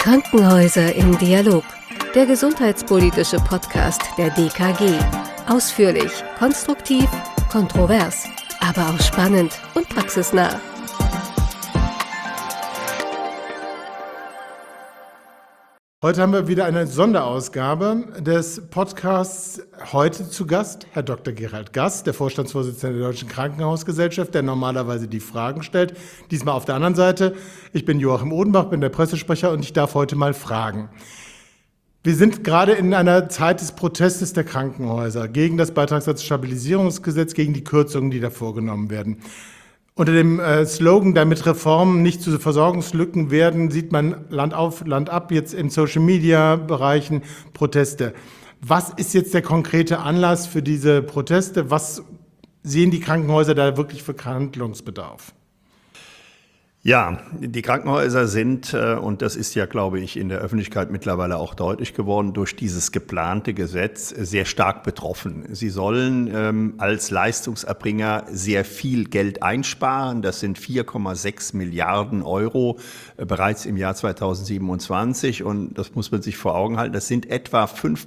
Krankenhäuser im Dialog, der gesundheitspolitische Podcast der DKG. Ausführlich, konstruktiv, kontrovers, aber auch spannend und praxisnah. Heute haben wir wieder eine Sonderausgabe des Podcasts. Heute zu Gast Herr Dr. Gerald Gass, der Vorstandsvorsitzende der Deutschen Krankenhausgesellschaft, der normalerweise die Fragen stellt. Diesmal auf der anderen Seite. Ich bin Joachim Odenbach, bin der Pressesprecher und ich darf heute mal fragen. Wir sind gerade in einer Zeit des Protestes der Krankenhäuser gegen das Beitragssatzstabilisierungsgesetz, gegen die Kürzungen, die da vorgenommen werden. Unter dem Slogan, damit Reformen nicht zu Versorgungslücken werden, sieht man Land auf, Land ab, jetzt in Social-Media-Bereichen Proteste. Was ist jetzt der konkrete Anlass für diese Proteste? Was sehen die Krankenhäuser da wirklich für Handlungsbedarf? Ja, die Krankenhäuser sind, und das ist ja, glaube ich, in der Öffentlichkeit mittlerweile auch deutlich geworden, durch dieses geplante Gesetz sehr stark betroffen. Sie sollen als Leistungserbringer sehr viel Geld einsparen. Das sind 4,6 Milliarden Euro bereits im Jahr 2027. Und das muss man sich vor Augen halten. Das sind etwa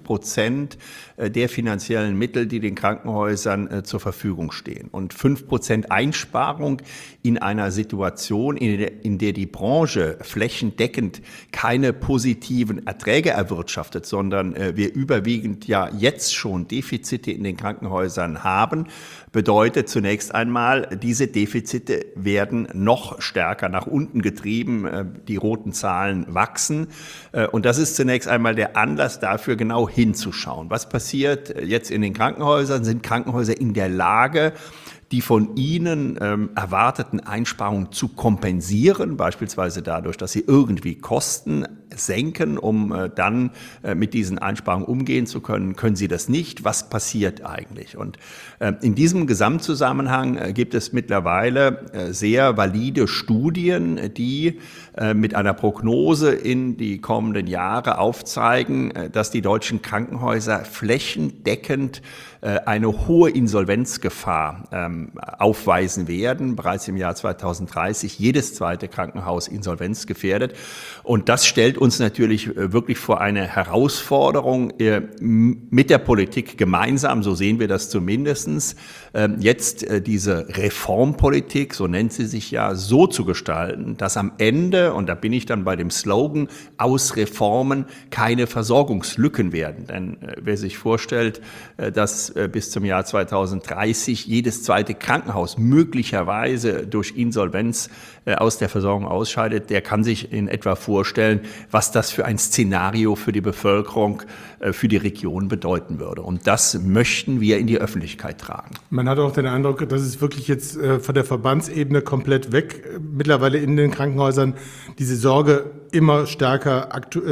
5% der finanziellen Mittel, die den Krankenhäusern zur Verfügung stehen. Und 5% Einsparung in einer Situation, in der die Branche flächendeckend keine positiven Erträge erwirtschaftet, sondern wir überwiegend ja jetzt schon Defizite in den Krankenhäusern haben, bedeutet zunächst einmal, diese Defizite werden noch stärker nach unten getrieben, die roten Zahlen wachsen. Und das ist zunächst einmal der Anlass dafür, genau hinzuschauen. Was passiert jetzt in den Krankenhäusern? Sind Krankenhäuser in der Lage, die von ihnen erwarteten Einsparungen zu kompensieren, beispielsweise dadurch, dass sie irgendwie Kosten senken, um dann mit diesen Einsparungen umgehen zu können, können sie das nicht. Was passiert eigentlich? Und in diesem Gesamtzusammenhang gibt es mittlerweile sehr valide Studien, die mit einer Prognose in die kommenden Jahre aufzeigen, dass die deutschen Krankenhäuser flächendeckend eine hohe Insolvenzgefahr aufweisen werden. Bereits im Jahr 2030 jedes zweite Krankenhaus insolvenzgefährdet. Und das stellt uns natürlich wirklich vor eine Herausforderung mit der Politik gemeinsam, so sehen wir das zumindestens, jetzt diese Reformpolitik, so nennt sie sich ja, so zu gestalten, dass am Ende, und da bin ich dann bei dem Slogan, aus Reformen keine Versorgungslücken werden. Denn wer sich vorstellt, dass bis zum Jahr 2030 jedes zweite Krankenhaus möglicherweise durch Insolvenz aus der Versorgung ausscheidet, der kann sich in etwa vorstellen, was das für ein Szenario für die Bevölkerung, für die Region bedeuten würde. Und das möchten wir in die Öffentlichkeit tragen. Man hat auch den Eindruck, dass es wirklich jetzt von der Verbandsebene komplett weg, mittlerweile in den Krankenhäusern, diese Sorge immer stärker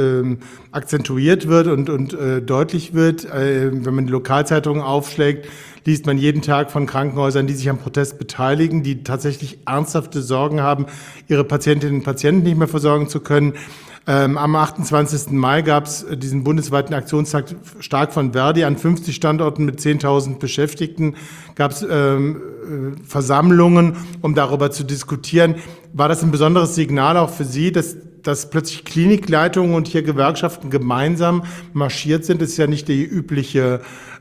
akzentuiert wird und deutlich wird. Wenn man die Lokalzeitungen aufschlägt, liest man jeden Tag von Krankenhäusern, die sich am Protest beteiligen, die tatsächlich ernsthafte Sorgen haben, ihre Patientinnen und Patienten nicht mehr versorgen zu können. Am 28. Mai gab es diesen bundesweiten Aktionstag stark von Verdi an 50 Standorten mit 10.000 Beschäftigten. Gab es Versammlungen, um darüber zu diskutieren. War das ein besonderes Signal auch für Sie, dass plötzlich Klinikleitungen und hier Gewerkschaften gemeinsam marschiert sind? Das ist ja nicht die übliche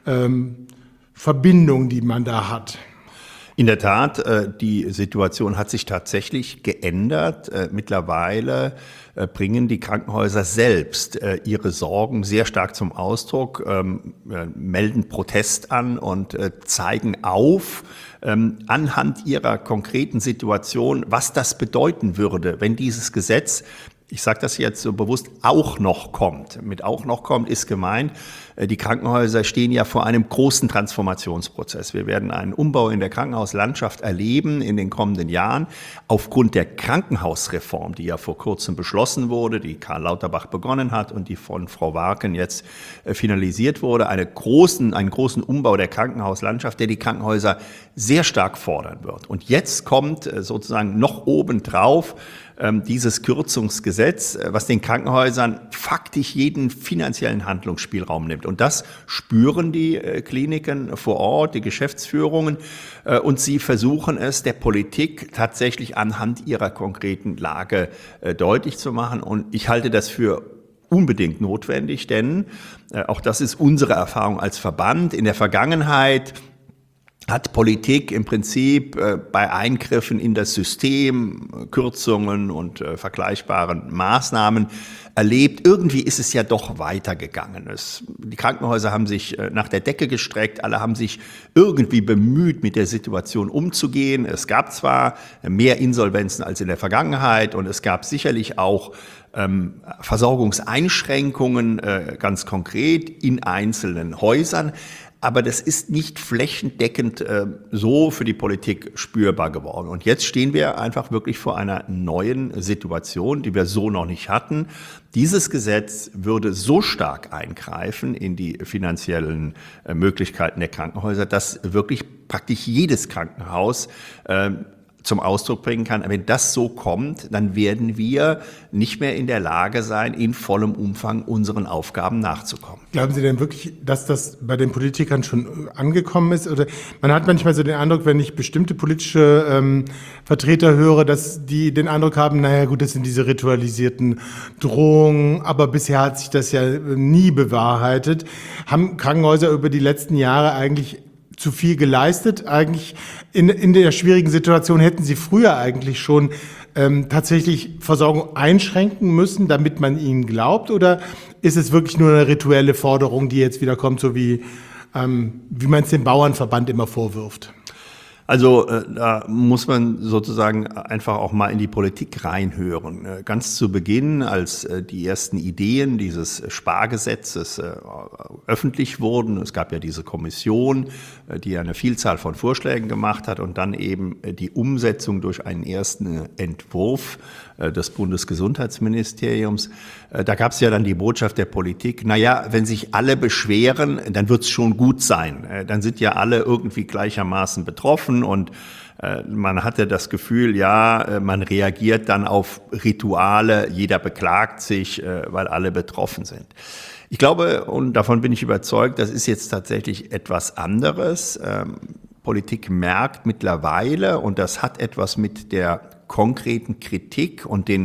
Verbindung, die man da hat. In der Tat, die Situation hat sich tatsächlich geändert. Mittlerweile bringen die Krankenhäuser selbst ihre Sorgen sehr stark zum Ausdruck, melden Protest an und zeigen auf, anhand ihrer konkreten Situation, was das bedeuten würde, wenn dieses Gesetz, ich sage das jetzt so bewusst, auch noch kommt. Mit auch noch kommt ist gemeint, die Krankenhäuser stehen ja vor einem großen Transformationsprozess. Wir werden einen Umbau in der Krankenhauslandschaft erleben in den kommenden Jahren. Aufgrund der Krankenhausreform, die ja vor kurzem beschlossen wurde, die Karl Lauterbach begonnen hat und die von Frau Warken jetzt finalisiert wurde, einen großen Umbau der Krankenhauslandschaft, der die Krankenhäuser sehr stark fordern wird. Und jetzt kommt sozusagen noch obendrauf dieses Kürzungsgesetz, was den Krankenhäusern faktisch jeden finanziellen Handlungsspielraum nimmt. zunimmt. Und das spüren die Kliniken vor Ort, die Geschäftsführungen, und sie versuchen es der Politik tatsächlich anhand ihrer konkreten Lage deutlich zu machen. Und ich halte das für unbedingt notwendig, denn auch das ist unsere Erfahrung als Verband. In der Vergangenheit hat Politik im Prinzip bei Eingriffen in das System, Kürzungen und vergleichbaren Maßnahmen erlebt, irgendwie ist es ja doch weitergegangen. Die Krankenhäuser haben sich nach der Decke gestreckt, alle haben sich irgendwie bemüht, mit der Situation umzugehen. Es gab zwar mehr Insolvenzen als in der Vergangenheit und es gab sicherlich auch Versorgungseinschränkungen, ganz konkret in einzelnen Häusern. Aber das ist nicht flächendeckend so für die Politik spürbar geworden. Und jetzt stehen wir einfach wirklich vor einer neuen Situation, die wir so noch nicht hatten. Dieses Gesetz würde so stark eingreifen in die finanziellen Möglichkeiten der Krankenhäuser, dass wirklich praktisch jedes Krankenhaus zum Ausdruck bringen kann. Wenn das so kommt, dann werden wir nicht mehr in der Lage sein, in vollem Umfang unseren Aufgaben nachzukommen. Glauben Sie denn wirklich, dass das bei den Politikern schon angekommen ist? Oder man hat manchmal so den Eindruck, wenn ich bestimmte politische Vertreter höre, dass die den Eindruck haben, naja gut, das sind diese ritualisierten Drohungen, aber bisher hat sich das ja nie bewahrheitet. Haben Krankenhäuser über die letzten Jahre eigentlich zu viel geleistet? Eigentlich in der schwierigen Situation hätten sie früher eigentlich schon tatsächlich Versorgung einschränken müssen, damit man ihnen glaubt? Oder ist es wirklich nur eine rituelle Forderung, die jetzt wieder kommt, so wie man es dem Bauernverband immer vorwirft? Also da muss man sozusagen einfach auch mal in die Politik reinhören. Ganz zu Beginn, als die ersten Ideen dieses Spargesetzes öffentlich wurden, es gab ja diese Kommission, die eine Vielzahl von Vorschlägen gemacht hat und dann eben die Umsetzung durch einen ersten Entwurf des Bundesgesundheitsministeriums. Da gab es ja dann die Botschaft der Politik, naja, wenn sich alle beschweren, dann wird es schon gut sein. Dann sind ja alle irgendwie gleichermaßen betroffen und man hatte das Gefühl, ja, man reagiert dann auf Rituale, jeder beklagt sich, weil alle betroffen sind. Ich glaube, und davon bin ich überzeugt, das ist jetzt tatsächlich etwas anderes. Politik merkt mittlerweile, und das hat etwas mit der konkreten Kritik und der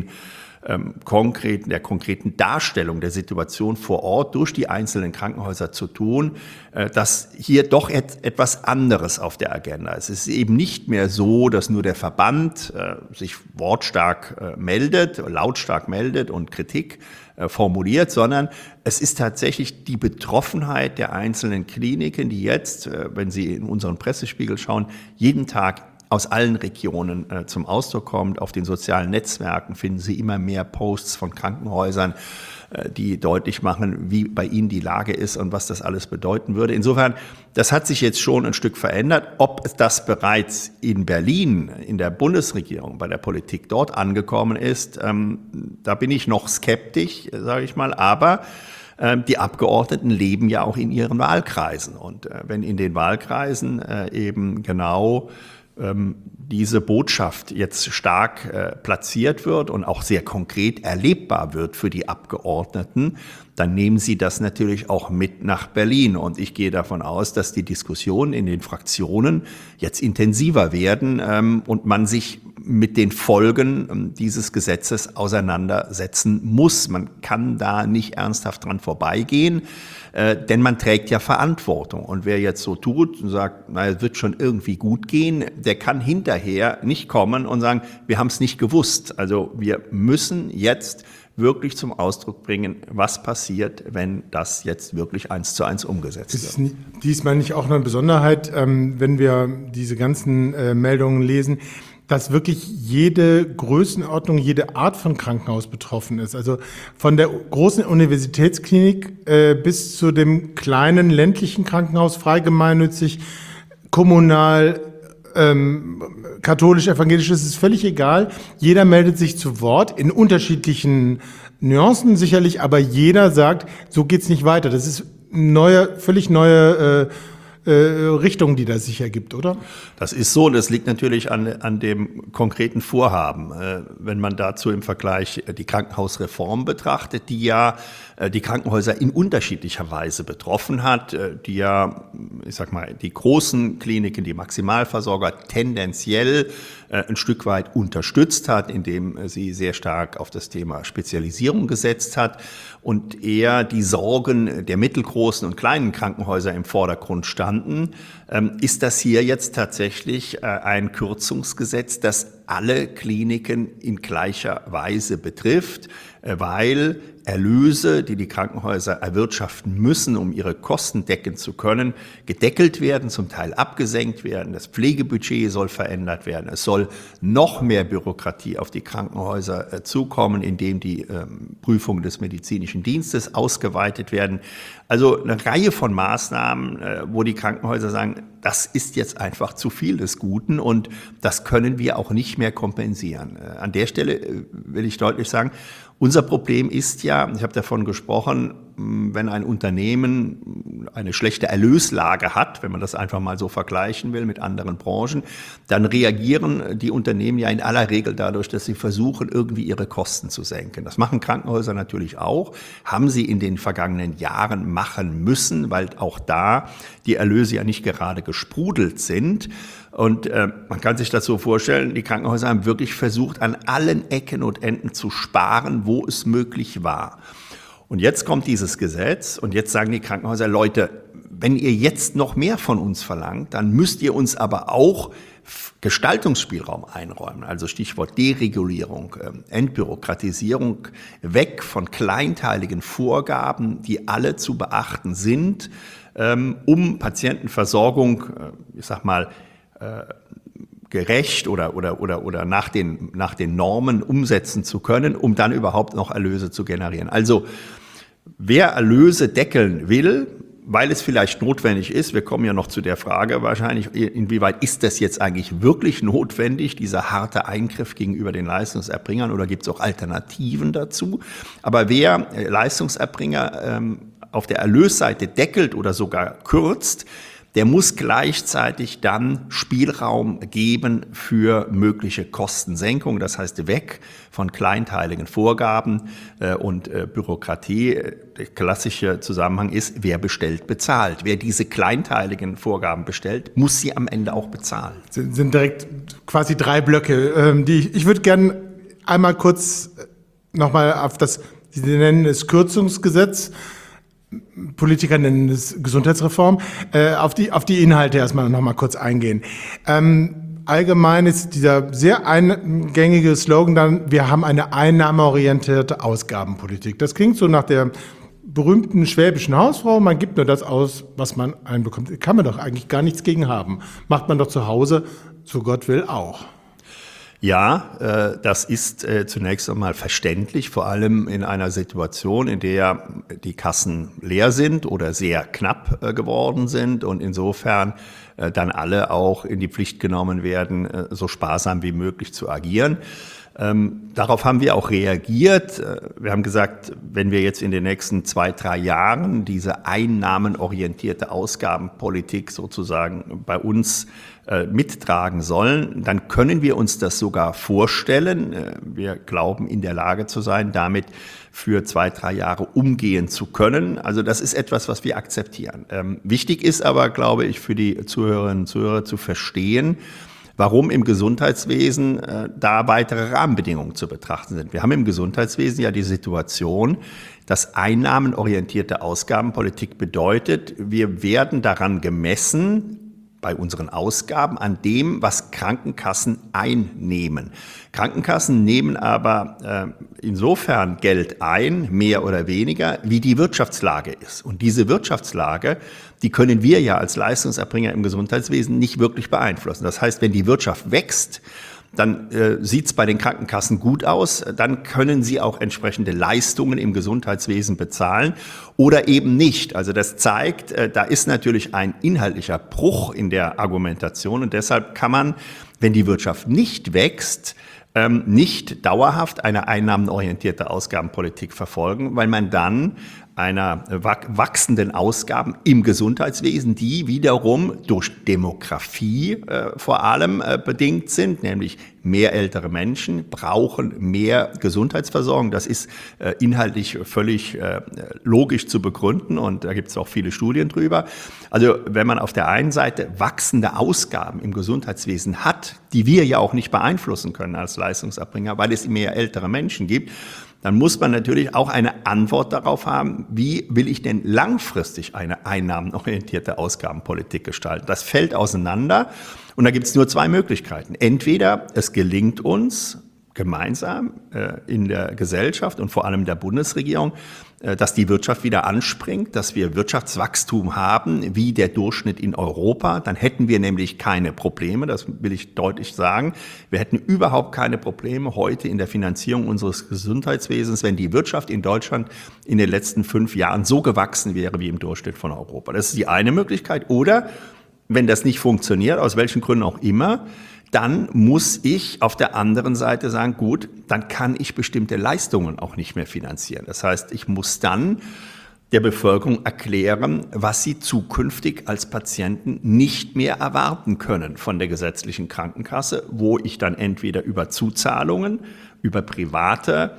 konkreten Darstellung der Situation vor Ort durch die einzelnen Krankenhäuser zu tun, dass hier doch etwas anderes auf der Agenda ist. Es ist eben nicht mehr so, dass nur der Verband sich lautstark meldet und Kritik formuliert, sondern es ist tatsächlich die Betroffenheit der einzelnen Kliniken, die jetzt, wenn Sie in unseren Pressespiegel schauen, jeden Tag aus allen Regionen zum Ausdruck kommt. Auf den sozialen Netzwerken finden Sie immer mehr Posts von Krankenhäusern, die deutlich machen, wie bei ihnen die Lage ist und was das alles bedeuten würde. Insofern, das hat sich jetzt schon ein Stück verändert. Ob das bereits in Berlin, in der Bundesregierung, bei der Politik dort angekommen ist, da bin ich noch skeptisch, sage ich mal, aber die Abgeordneten leben ja auch in ihren Wahlkreisen. Und wenn in den Wahlkreisen eben genau diese Botschaft jetzt stark platziert wird und auch sehr konkret erlebbar wird für die Abgeordneten, dann nehmen sie das natürlich auch mit nach Berlin. Und ich gehe davon aus, dass die Diskussionen in den Fraktionen jetzt intensiver werden und man sich mit den Folgen dieses Gesetzes auseinandersetzen muss. Man kann da nicht ernsthaft dran vorbeigehen, denn man trägt ja Verantwortung. Und wer jetzt so tut und sagt, na, es wird schon irgendwie gut gehen, der kann hinterher nicht kommen und sagen, wir haben es nicht gewusst. Also wir müssen jetzt wirklich zum Ausdruck bringen, was passiert, wenn das jetzt wirklich 1:1 umgesetzt wird. Ist diesmal nicht auch eine Besonderheit, wenn wir diese ganzen Meldungen lesen, dass wirklich jede Größenordnung, jede Art von Krankenhaus betroffen ist. Also von der großen Universitätsklinik bis zu dem kleinen ländlichen Krankenhaus, frei gemeinnützig, kommunal, katholisch, evangelisch, das ist völlig egal. Jeder meldet sich zu Wort in unterschiedlichen Nuancen sicherlich, aber jeder sagt, so geht's nicht weiter. Das ist völlig neue Richtung, die das sich ergibt, oder? Das ist so, und das liegt natürlich an dem konkreten Vorhaben. Wenn man dazu im Vergleich die Krankenhausreform betrachtet, die ja die Krankenhäuser in unterschiedlicher Weise betroffen hat, die ja, ich sag mal, die großen Kliniken, die Maximalversorger tendenziell ein Stück weit unterstützt hat, indem sie sehr stark auf das Thema Spezialisierung gesetzt hat und eher die Sorgen der mittelgroßen und kleinen Krankenhäuser im Vordergrund standen, ist das hier jetzt tatsächlich ein Kürzungsgesetz, das alle Kliniken in gleicher Weise betrifft, weil Erlöse, die die Krankenhäuser erwirtschaften müssen, um ihre Kosten decken zu können, gedeckelt werden, zum Teil abgesenkt werden. Das Pflegebudget soll verändert werden. Es soll noch mehr Bürokratie auf die Krankenhäuser zukommen, indem die Prüfungen des medizinischen Dienstes ausgeweitet werden. Also eine Reihe von Maßnahmen, wo die Krankenhäuser sagen, das ist jetzt einfach zu viel des Guten und das können wir auch nicht mehr kompensieren. An der Stelle will ich deutlich sagen, unser Problem ist ja, ich habe davon gesprochen, wenn ein Unternehmen eine schlechte Erlöslage hat, wenn man das einfach mal so vergleichen will mit anderen Branchen, dann reagieren die Unternehmen ja in aller Regel dadurch, dass sie versuchen, irgendwie ihre Kosten zu senken. Das machen Krankenhäuser natürlich auch, haben sie in den vergangenen Jahren machen müssen, weil auch da die Erlöse ja nicht gerade gesprudelt sind. Und man kann sich das so vorstellen, die Krankenhäuser haben wirklich versucht, an allen Ecken und Enden zu sparen, wo es möglich war. Und jetzt kommt dieses Gesetz und jetzt sagen die Krankenhäuser, Leute, wenn ihr jetzt noch mehr von uns verlangt, dann müsst ihr uns aber auch Gestaltungsspielraum einräumen. Also Stichwort Deregulierung, Entbürokratisierung, weg von kleinteiligen Vorgaben, die alle zu beachten sind, um Patientenversorgung, ich sag mal, gerecht oder nach den Normen umsetzen zu können, um dann überhaupt noch Erlöse zu generieren. Also wer Erlöse deckeln will, weil es vielleicht notwendig ist, wir kommen ja noch zu der Frage wahrscheinlich, inwieweit ist das jetzt eigentlich wirklich notwendig, dieser harte Eingriff gegenüber den Leistungserbringern, oder gibt es auch Alternativen dazu? Aber wer Leistungserbringer auf der Erlösseite deckelt oder sogar kürzt, der muss gleichzeitig dann Spielraum geben für mögliche Kostensenkung. Das heißt, weg von kleinteiligen Vorgaben und Bürokratie. Der klassische Zusammenhang ist, wer bestellt, bezahlt. Wer diese kleinteiligen Vorgaben bestellt, muss sie am Ende auch bezahlen. Sind direkt quasi 3 Blöcke. Ich würde gerne einmal kurz nochmal auf das, Sie nennen es Kürzungsgesetz, Politiker nennen es Gesundheitsreform, auf die Inhalte erstmal noch mal kurz eingehen. Allgemein ist dieser sehr eingängige Slogan dann, wir haben eine einnahmeorientierte Ausgabenpolitik. Das klingt so nach der berühmten schwäbischen Hausfrau, man gibt nur das aus, was man einbekommt. Kann man doch eigentlich gar nichts gegen haben. Macht man doch zu Hause, so Gott will, auch. Ja, das ist zunächst einmal verständlich, vor allem in einer Situation, in der die Kassen leer sind oder sehr knapp geworden sind und insofern dann alle auch in die Pflicht genommen werden, so sparsam wie möglich zu agieren. Darauf haben wir auch reagiert. Wir haben gesagt, wenn wir jetzt in den nächsten 2-3 Jahren diese einnahmenorientierte Ausgabenpolitik sozusagen bei uns mittragen sollen, dann können wir uns das sogar vorstellen. Wir glauben, in der Lage zu sein, damit für 2-3 Jahre umgehen zu können. Also das ist etwas, was wir akzeptieren. Wichtig ist aber, glaube ich, für die Zuhörerinnen und Zuhörer zu verstehen, warum im Gesundheitswesen da weitere Rahmenbedingungen zu betrachten sind. Wir haben im Gesundheitswesen ja die Situation, dass einnahmenorientierte Ausgabenpolitik bedeutet, wir werden daran gemessen, bei unseren Ausgaben an dem, was Krankenkassen einnehmen. Krankenkassen nehmen aber insofern Geld ein, mehr oder weniger, wie die Wirtschaftslage ist. Und diese Wirtschaftslage, die können wir ja als Leistungserbringer im Gesundheitswesen nicht wirklich beeinflussen. Das heißt, wenn die Wirtschaft wächst, dann sieht's bei den Krankenkassen gut aus, dann können sie auch entsprechende Leistungen im Gesundheitswesen bezahlen oder eben nicht. Also das zeigt, da ist natürlich ein inhaltlicher Bruch in der Argumentation und deshalb kann man, wenn die Wirtschaft nicht wächst, nicht dauerhaft eine einnahmenorientierte Ausgabenpolitik verfolgen, weil man dann einer wachsenden Ausgaben im Gesundheitswesen, die wiederum durch Demografie vor allem bedingt sind, nämlich mehr ältere Menschen brauchen mehr Gesundheitsversorgung. Das ist inhaltlich völlig logisch zu begründen und da gibt es auch viele Studien drüber. Also wenn man auf der einen Seite wachsende Ausgaben im Gesundheitswesen hat, die wir ja auch nicht beeinflussen können als Leistungserbringer, weil es mehr ältere Menschen gibt, dann muss man natürlich auch eine Antwort darauf haben, wie will ich denn langfristig eine einnahmenorientierte Ausgabenpolitik gestalten. Das fällt auseinander und da gibt es nur zwei Möglichkeiten. Entweder es gelingt uns gemeinsam in der Gesellschaft und vor allem der Bundesregierung, dass die Wirtschaft wieder anspringt, dass wir Wirtschaftswachstum haben wie der Durchschnitt in Europa. Dann hätten wir nämlich keine Probleme, das will ich deutlich sagen. Wir hätten überhaupt keine Probleme heute in der Finanzierung unseres Gesundheitswesens, wenn die Wirtschaft in Deutschland in den letzten 5 Jahren so gewachsen wäre wie im Durchschnitt von Europa. Das ist die eine Möglichkeit. Oder, wenn das nicht funktioniert, aus welchen Gründen auch immer, dann muss ich auf der anderen Seite sagen, gut, dann kann ich bestimmte Leistungen auch nicht mehr finanzieren. Das heißt, ich muss dann der Bevölkerung erklären, was sie zukünftig als Patienten nicht mehr erwarten können von der gesetzlichen Krankenkasse, wo ich dann entweder über Zuzahlungen, über private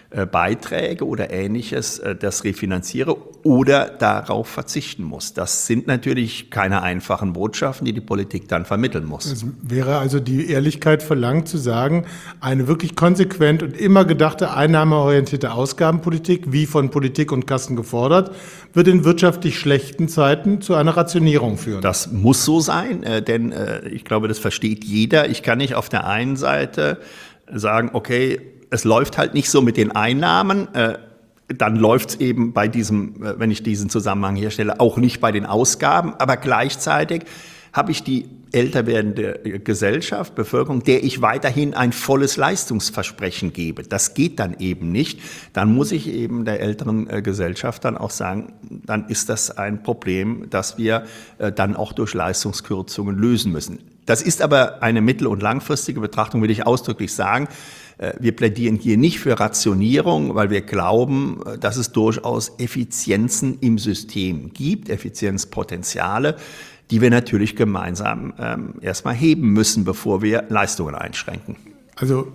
Beiträge oder Ähnliches das refinanziere oder darauf verzichten muss. Das sind natürlich keine einfachen Botschaften, die die Politik dann vermitteln muss. Es wäre also die Ehrlichkeit verlangt zu sagen, eine wirklich konsequent und immer gedachte einnahmeorientierte Ausgabenpolitik, wie von Politik und Kassen gefordert, wird in wirtschaftlich schlechten Zeiten zu einer Rationierung führen. Das muss so sein, denn ich glaube, das versteht jeder. Ich kann nicht auf der einen Seite sagen, okay, es läuft halt nicht so mit den Einnahmen, dann läuft es eben bei diesem, wenn ich diesen Zusammenhang herstelle, auch nicht bei den Ausgaben, aber gleichzeitig habe ich die älter werdende Gesellschaft, Bevölkerung, der ich weiterhin ein volles Leistungsversprechen gebe. Das geht dann eben nicht. Dann muss ich eben der älteren Gesellschaft dann auch sagen, dann ist das ein Problem, das wir dann auch durch Leistungskürzungen lösen müssen. Das ist aber eine mittel- und langfristige Betrachtung, will ich ausdrücklich sagen. Wir plädieren hier nicht für Rationierung, weil wir glauben, dass es durchaus Effizienzen im System gibt, Effizienzpotenziale, die wir natürlich gemeinsam erstmal heben müssen, bevor wir Leistungen einschränken. Also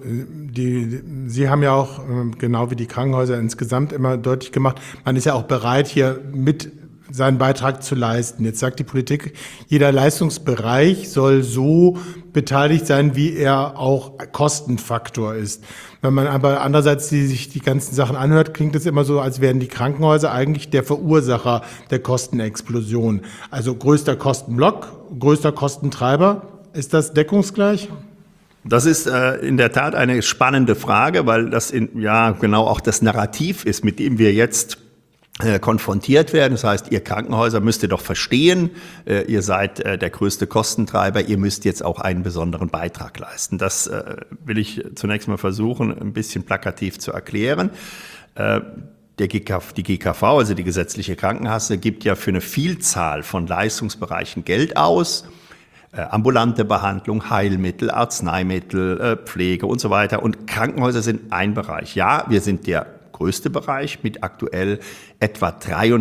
Sie haben ja auch, genau wie die Krankenhäuser insgesamt, immer deutlich gemacht, man ist ja auch bereit, hier mit seinen Beitrag zu leisten. Jetzt sagt die Politik, jeder Leistungsbereich soll so beteiligt sein, wie er auch Kostenfaktor ist. Wenn man aber andererseits sich die ganzen Sachen anhört, klingt es immer so, als wären die Krankenhäuser eigentlich der Verursacher der Kostenexplosion. Also größter Kostenblock, größter Kostentreiber. Ist das deckungsgleich? Das ist in der Tat eine spannende Frage, weil das genau auch das Narrativ ist, mit dem wir jetzt konfrontiert werden. Das heißt, ihr Krankenhäuser müsst ihr doch verstehen, ihr seid der größte Kostentreiber, ihr müsst jetzt auch einen besonderen Beitrag leisten. Das will ich zunächst mal versuchen, ein bisschen plakativ zu erklären. Die GKV, also die gesetzliche Krankenkasse, gibt ja für eine Vielzahl von Leistungsbereichen Geld aus. Ambulante Behandlung, Heilmittel, Arzneimittel, Pflege und so weiter. Und Krankenhäuser sind ein Bereich. Ja, wir sind der größte Bereich mit aktuell etwa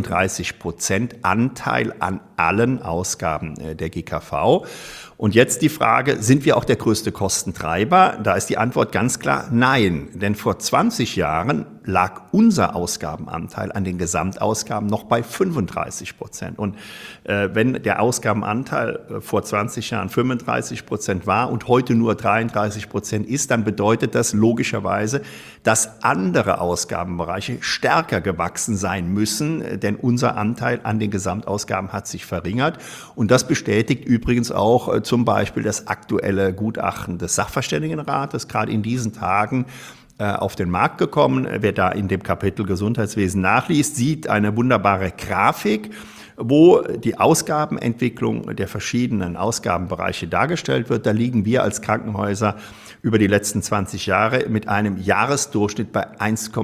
33% Anteil an allen Ausgaben der GKV. Und jetzt die Frage, sind wir auch der größte Kostentreiber? Da ist die Antwort ganz klar nein. Denn vor 20 Jahren lag unser Ausgabenanteil an den Gesamtausgaben noch bei 35%. Und wenn der Ausgabenanteil vor 20 Jahren 35% war und heute nur 33% ist, dann bedeutet das logischerweise, dass andere Ausgabenbereiche stärker gewachsen sein müssen, denn unser Anteil an den Gesamtausgaben hat sich verringert. Und das bestätigt übrigens auch zum Beispiel das aktuelle Gutachten des Sachverständigenrates, gerade in diesen Tagen auf den Markt gekommen. Wer da in dem Kapitel Gesundheitswesen nachliest, sieht eine wunderbare Grafik, wo die Ausgabenentwicklung der verschiedenen Ausgabenbereiche dargestellt wird. Da liegen wir als Krankenhäuser über die letzten 20 Jahre mit einem Jahresdurchschnitt bei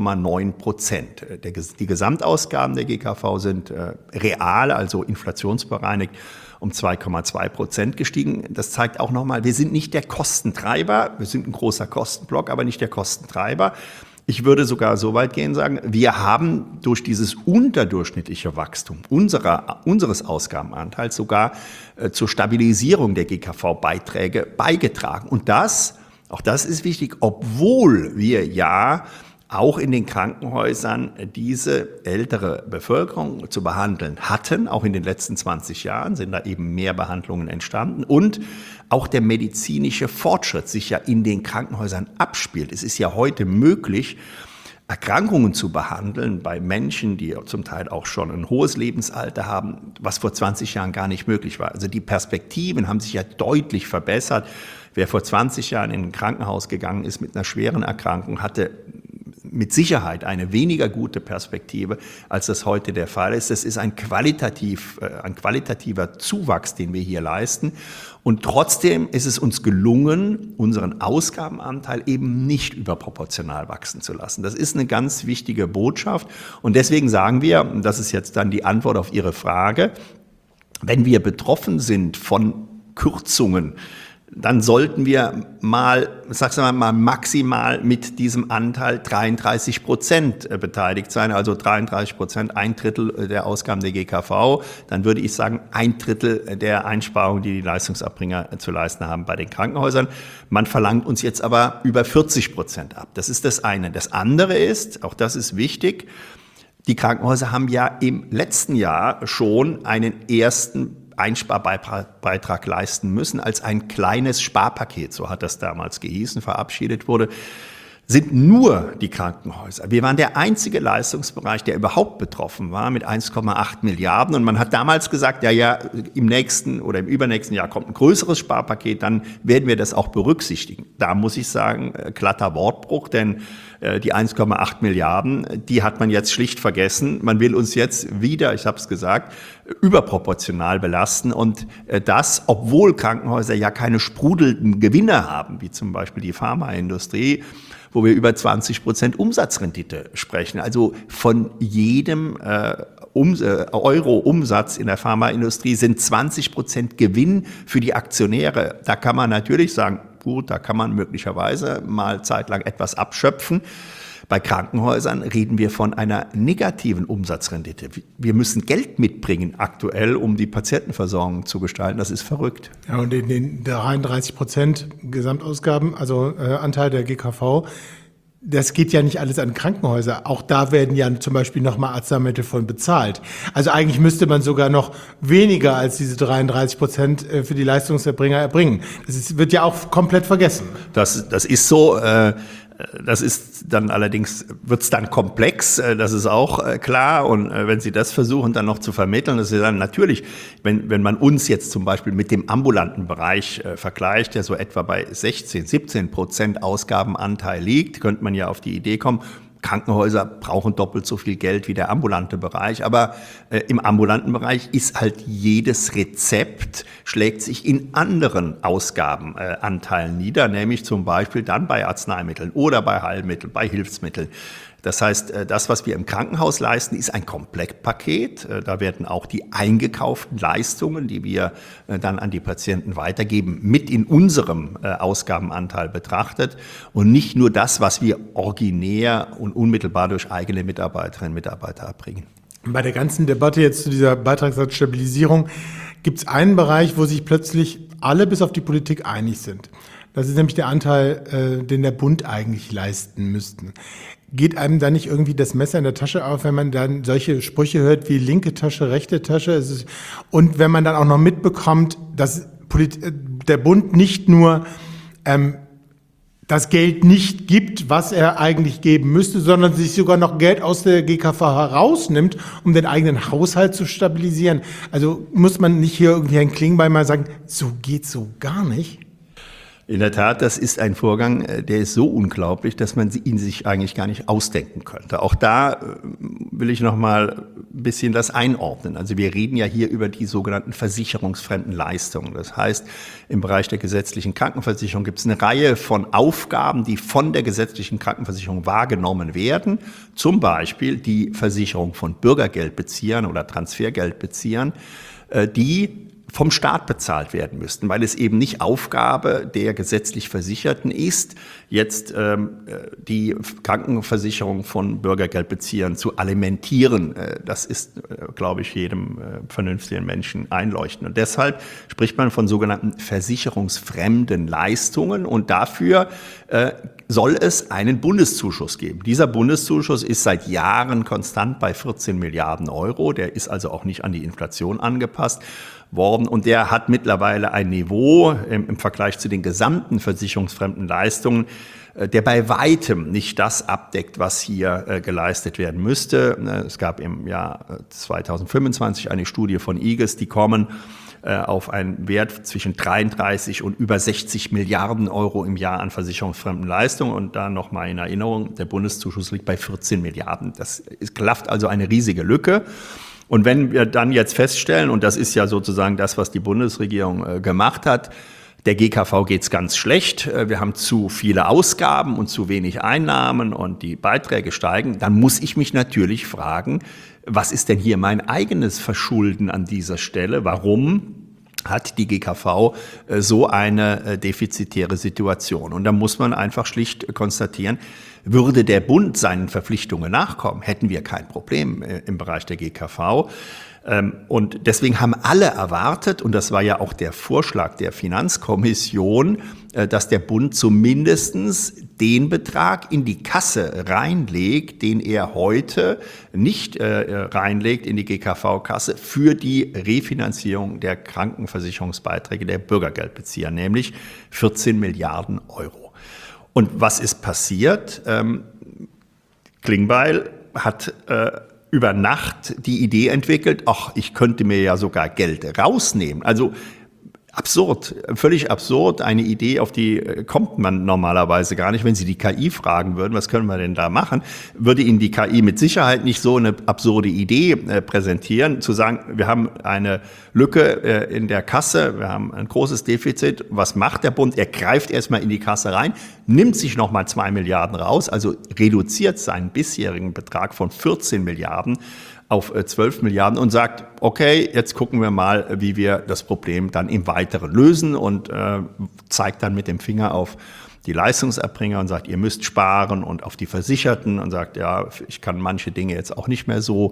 1,9%. Die Gesamtausgaben der GKV sind real, also inflationsbereinigt, um 2,2% gestiegen. Das zeigt auch nochmal, wir sind nicht der Kostentreiber, wir sind ein großer Kostenblock, aber nicht der Kostentreiber. Ich würde sogar so weit gehen, sagen, wir haben durch dieses unterdurchschnittliche Wachstum unseres Ausgabenanteils sogar zur Stabilisierung der GKV-Beiträge beigetragen. Und auch das ist wichtig, obwohl wir ja auch in den Krankenhäusern diese ältere Bevölkerung zu behandeln hatten. Auch in den letzten 20 Jahren sind da eben mehr Behandlungen entstanden und auch der medizinische Fortschritt sich ja in den Krankenhäusern abspielt. Es ist ja heute möglich, Erkrankungen zu behandeln bei Menschen, die zum Teil auch schon ein hohes Lebensalter haben, was vor 20 Jahren gar nicht möglich war. Also die Perspektiven haben sich ja deutlich verbessert. Wer vor 20 Jahren in ein Krankenhaus gegangen ist mit einer schweren Erkrankung, hatte mit Sicherheit eine weniger gute Perspektive, als das heute der Fall ist. Das ist ein qualitativer Zuwachs, den wir hier leisten. Und trotzdem ist es uns gelungen, unseren Ausgabenanteil eben nicht überproportional wachsen zu lassen. Das ist eine ganz wichtige Botschaft. Und deswegen sagen wir, und das ist jetzt dann die Antwort auf Ihre Frage, wenn wir betroffen sind von Kürzungen, dann sollten wir maximal mit diesem Anteil 33% beteiligt sein, also 33%, 1/3 der Ausgaben der GKV. Dann würde ich sagen, 1/3 der Einsparungen, die die Leistungserbringer zu leisten haben bei den Krankenhäusern. Man verlangt uns jetzt aber über 40% ab. Das ist das eine. Das andere ist, auch das ist wichtig, die Krankenhäuser haben ja im letzten Jahr schon einen ersten Einsparbeitrag leisten müssen, als ein kleines Sparpaket, so hat das damals gehießen, verabschiedet wurde, sind nur die Krankenhäuser. Wir waren der einzige Leistungsbereich, der überhaupt betroffen war, mit 1,8 Milliarden. Und man hat damals gesagt, ja, im nächsten oder im übernächsten Jahr kommt ein größeres Sparpaket, dann werden wir das auch berücksichtigen. Da muss ich sagen, glatter Wortbruch, denn die 1,8 Milliarden, die hat man jetzt schlicht vergessen. Man will uns jetzt wieder, ich habe es gesagt, überproportional belasten. Und das, obwohl Krankenhäuser ja keine sprudelnden Gewinne haben, wie zum Beispiel die Pharmaindustrie, wo wir über 20% Umsatzrendite sprechen. Also von jedem Euro Umsatz in der Pharmaindustrie sind 20% Gewinn für die Aktionäre. Da kann man natürlich sagen, gut, da kann man möglicherweise mal zeitlang etwas abschöpfen. Bei Krankenhäusern reden wir von einer negativen Umsatzrendite. Wir müssen Geld mitbringen aktuell, um die Patientenversorgung zu gestalten. Das ist verrückt. Ja, und in den 33% Gesamtausgaben, also Anteil der GKV, das geht ja nicht alles an Krankenhäuser. Auch da werden ja zum Beispiel nochmal Arzneimittel von bezahlt. Also eigentlich müsste man sogar noch weniger als diese 33% für die Leistungserbringer erbringen. Wird ja auch komplett vergessen. Das ist so. Das ist dann allerdings, wird's dann komplex, das ist auch klar. Und wenn Sie das versuchen dann noch zu vermitteln, das ist dann natürlich, wenn man uns jetzt zum Beispiel mit dem ambulanten Bereich vergleicht, der so etwa bei 16-17% Ausgabenanteil liegt, könnte man ja auf die Idee kommen, Krankenhäuser brauchen doppelt so viel Geld wie der ambulante Bereich. Aber im ambulanten Bereich ist halt jedes Rezept, schlägt sich in anderen Ausgabenanteilen nieder, nämlich zum Beispiel dann bei Arzneimitteln oder bei Heilmitteln, bei Hilfsmitteln. Das heißt, das, was wir im Krankenhaus leisten, ist ein Komplettpaket. Da werden auch die eingekauften Leistungen, die wir dann an die Patienten weitergeben, mit in unserem Ausgabenanteil betrachtet und nicht nur das, was wir originär und unmittelbar durch eigene Mitarbeiterinnen und Mitarbeiter erbringen. Bei der ganzen Debatte jetzt zu dieser Beitragssatzstabilisierung gibt es einen Bereich, wo sich plötzlich alle bis auf die Politik einig sind. Das ist nämlich der Anteil, den der Bund eigentlich leisten müsste. Geht einem da nicht irgendwie das Messer in der Tasche auf, wenn man dann solche Sprüche hört wie linke Tasche, rechte Tasche? Und wenn man dann auch noch mitbekommt, dass der Bund nicht nur das Geld nicht gibt, was er eigentlich geben müsste, sondern sich sogar noch Geld aus der GKV herausnimmt, um den eigenen Haushalt zu stabilisieren. Also muss man nicht hier irgendwie Herrn Klingbeil mal sagen, so geht's so gar nicht? In der Tat, das ist ein Vorgang, der ist so unglaublich, dass man ihn sich eigentlich gar nicht ausdenken könnte. Auch da will ich noch mal ein bisschen das einordnen. Also wir reden ja hier über die sogenannten versicherungsfremden Leistungen. Das heißt, im Bereich der gesetzlichen Krankenversicherung gibt es eine Reihe von Aufgaben, die von der gesetzlichen Krankenversicherung wahrgenommen werden. Zum Beispiel die Versicherung von Bürgergeldbeziehern oder Transfergeldbeziehern, die vom Staat bezahlt werden müssten, weil es eben nicht Aufgabe der gesetzlich Versicherten ist, jetzt die Krankenversicherung von Bürgergeldbeziehern zu alimentieren. Das ist, glaube ich, jedem vernünftigen Menschen einleuchtend. Und deshalb spricht man von sogenannten versicherungsfremden Leistungen und dafür soll es einen Bundeszuschuss geben. Dieser Bundeszuschuss ist seit Jahren konstant bei 14 Milliarden Euro. Der ist also auch nicht an die Inflation angepasst worden und der hat mittlerweile ein Niveau im Vergleich zu den gesamten versicherungsfremden Leistungen, der bei weitem nicht das abdeckt, was hier geleistet werden müsste. Es gab im Jahr 2025 eine Studie von IGES, die kommen auf einen Wert zwischen 33 und über 60 Milliarden Euro im Jahr an versicherungsfremden Leistungen. Und da nochmal in Erinnerung, der Bundeszuschuss liegt bei 14 Milliarden. Das klafft also eine riesige Lücke. Und wenn wir dann jetzt feststellen, und das ist ja sozusagen das, was die Bundesregierung gemacht hat, der GKV geht's ganz schlecht, wir haben zu viele Ausgaben und zu wenig Einnahmen und die Beiträge steigen, dann muss ich mich natürlich fragen, was ist denn hier mein eigenes Verschulden an dieser Stelle? Warum hat die GKV so eine defizitäre Situation? Und da muss man einfach schlicht konstatieren, würde der Bund seinen Verpflichtungen nachkommen, hätten wir kein Problem im Bereich der GKV. Und deswegen haben alle erwartet, und das war ja auch der Vorschlag der Finanzkommission, dass der Bund zumindestens den Betrag in die Kasse reinlegt, den er heute nicht reinlegt in die GKV-Kasse für die Refinanzierung der Krankenversicherungsbeiträge der Bürgergeldbezieher, nämlich 14 Milliarden Euro. Und was ist passiert? Klingbeil hat über Nacht die Idee entwickelt, ach, ich könnte mir ja sogar Geld rausnehmen. Also absurd, völlig absurd, eine Idee, auf die kommt man normalerweise gar nicht. Wenn Sie die KI fragen würden, was können wir denn da machen, würde Ihnen die KI mit Sicherheit nicht so eine absurde Idee präsentieren, zu sagen, wir haben eine Lücke in der Kasse, wir haben ein großes Defizit. Was macht der Bund? Er greift erstmal in die Kasse rein, nimmt sich nochmal 2 Milliarden raus, also reduziert seinen bisherigen Betrag von 14 Milliarden auf 12 Milliarden und sagt, okay, jetzt gucken wir mal, wie wir das Problem dann im Weiteren lösen und zeigt dann mit dem Finger auf die Leistungserbringer und sagt, ihr müsst sparen und auf die Versicherten und sagt, ja, ich kann manche Dinge jetzt auch nicht mehr so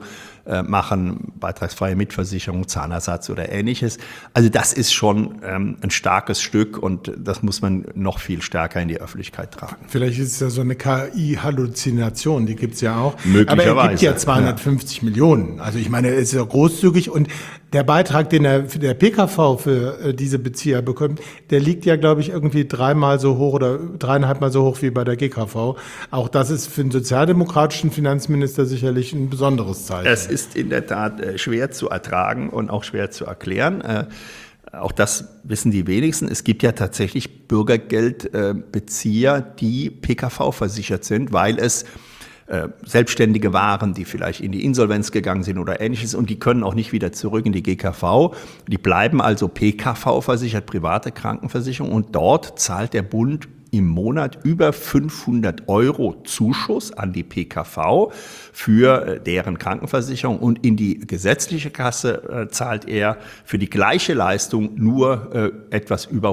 machen, beitragsfreie Mitversicherung, Zahnersatz oder Ähnliches. Also das ist schon ein starkes Stück und das muss man noch viel stärker in die Öffentlichkeit tragen. Vielleicht ist es ja so eine KI-Halluzination, die gibt es ja auch. Möglicherweise. Aber er gibt ja 250 Millionen. Also ich meine, es ist ja großzügig und der Beitrag, den der PKV für diese Bezieher bekommt, der liegt ja, glaube ich, irgendwie 3-mal so hoch oder 3,5-mal so hoch wie bei der GKV. Auch das ist für einen sozialdemokratischen Finanzminister sicherlich ein besonderes Zeichen. Es ist in der Tat schwer zu ertragen und auch schwer zu erklären. Auch das wissen die wenigsten. Es gibt ja tatsächlich Bürgergeldbezieher, die PKV versichert sind, weil es Selbstständige waren, die vielleicht in die Insolvenz gegangen sind oder Ähnliches und die können auch nicht wieder zurück in die GKV. Die bleiben also PKV versichert, private Krankenversicherung und dort zahlt der Bund im Monat über 500 € Zuschuss an die PKV für deren Krankenversicherung und in die gesetzliche Kasse zahlt er für die gleiche Leistung nur etwas über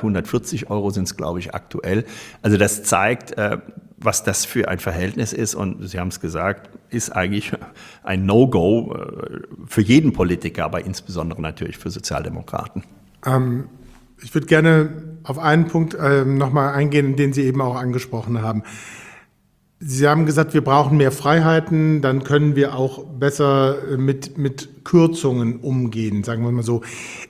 140 € sind es, glaube ich, aktuell. Also das zeigt, was das für ein Verhältnis ist und Sie haben es gesagt, ist eigentlich ein No-Go für jeden Politiker, aber insbesondere natürlich für Sozialdemokraten. Ich würde gerne auf einen Punkt nochmal eingehen, den Sie eben auch angesprochen haben. Sie haben gesagt, wir brauchen mehr Freiheiten, dann können wir auch besser mit Kürzungen umgehen, sagen wir mal so.